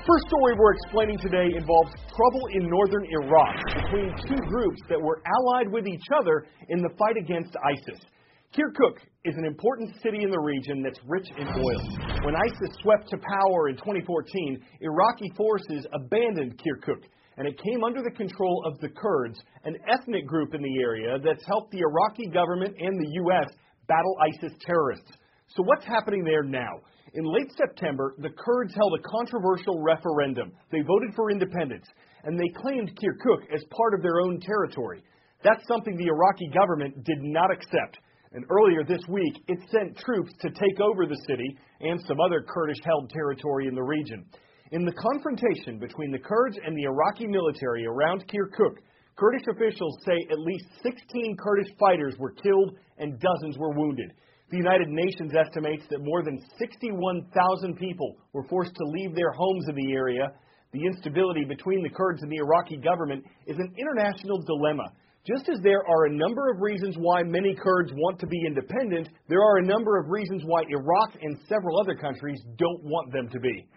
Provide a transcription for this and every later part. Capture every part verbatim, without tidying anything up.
first story we're explaining today involves trouble in northern Iraq between two groups that were allied with each other in the fight against ISIS. Kirkuk is an important city in the region that's rich in oil. When ISIS swept to power in twenty fourteen, Iraqi forces abandoned Kirkuk, and it came under the control of the Kurds, an ethnic group in the area that's helped the Iraqi government and the U S battle ISIS terrorists. So what's happening there now? In late September, the Kurds held a controversial referendum. They voted for independence, and they claimed Kirkuk as part of their own territory. That's something the Iraqi government did not accept. And earlier this week, it sent troops to take over the city and some other Kurdish-held territory in the region. In the confrontation between the Kurds and the Iraqi military around Kirkuk, Kurdish officials say at least sixteen Kurdish fighters were killed and dozens were wounded. The United Nations estimates that more than sixty-one thousand people were forced to leave their homes in the area. The instability between the Kurds and the Iraqi government is an international dilemma. Just as there are a number of reasons why many Kurds want to be independent, there are a number of reasons why Iraq and several other countries don't want them to be.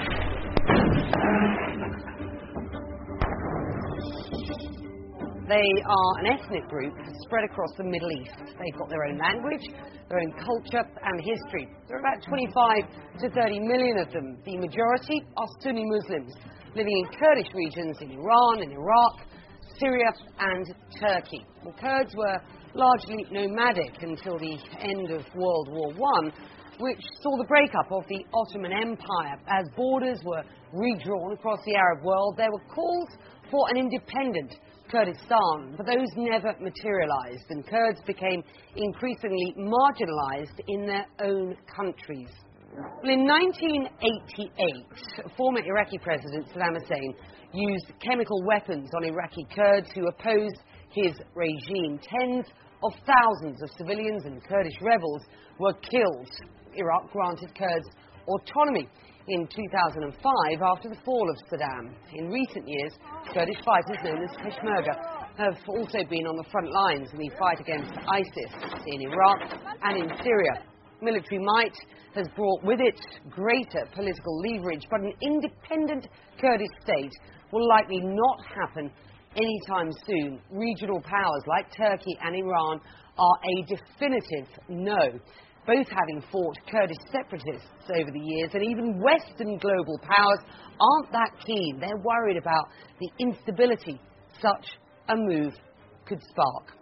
They are an ethnic group spread across the Middle East. They've got their own language, their own culture and history. There are about twenty-five to thirty million of them. The majority are Sunni Muslims living in Kurdish regions in Iran and Iraq, Syria and Turkey. The Kurds were largely nomadic until the end of World War One, which saw the breakup of the Ottoman Empire. As borders were redrawn across the Arab world, there were calls for an independent Kurdistan, but those never materialized, and Kurds became increasingly marginalized in their own countries. Well, in nineteen eighty-eight, former Iraqi President Saddam Hussein used chemical weapons on Iraqi Kurds who opposed his regime. Tens of thousands of civilians and Kurdish rebels were killed. Iraq granted Kurds autonomy in two thousand five after the fall of Saddam. In recent years, Kurdish fighters known as Peshmerga have also been on the front lines in the fight against ISIS in Iraq and in Syria. Military might has brought with it greater political leverage, but an independent Kurdish state will likely not happen anytime soon. Regional powers like Turkey and Iran are a definitive no, both having fought Kurdish separatists over the years, and even Western global powers aren't that keen. They're worried about the instability such a move could spark.